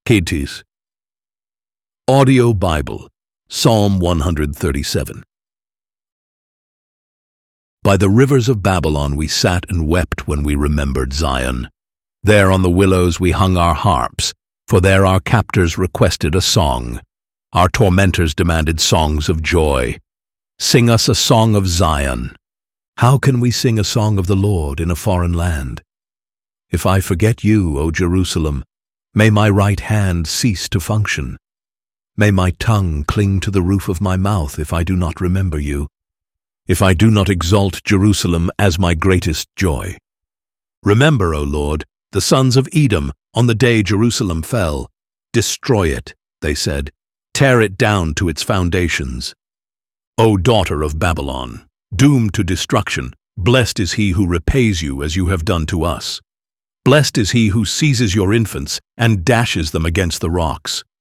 Ketes. Audio Bible, Psalm 137. By the rivers of Babylon we sat and wept when we remembered Zion. There on the willows we hung our harps, for there our captors requested a song. Our tormentors demanded songs of joy. Sing us a song of Zion. How can we sing a song of the Lord in a foreign land? If I forget you, O Jerusalem, may my right hand cease to function. May my tongue cling to the roof of my mouth if I do not remember you, if I do not exalt Jerusalem as my greatest joy. Remember, O Lord, the sons of Edom on the day Jerusalem fell. Destroy it, they said. Tear it down to its foundations. O daughter of Babylon, doomed to destruction, blessed is he who repays you as you have done to us. Blessed is he who seizes your infants and dashes them against the rocks.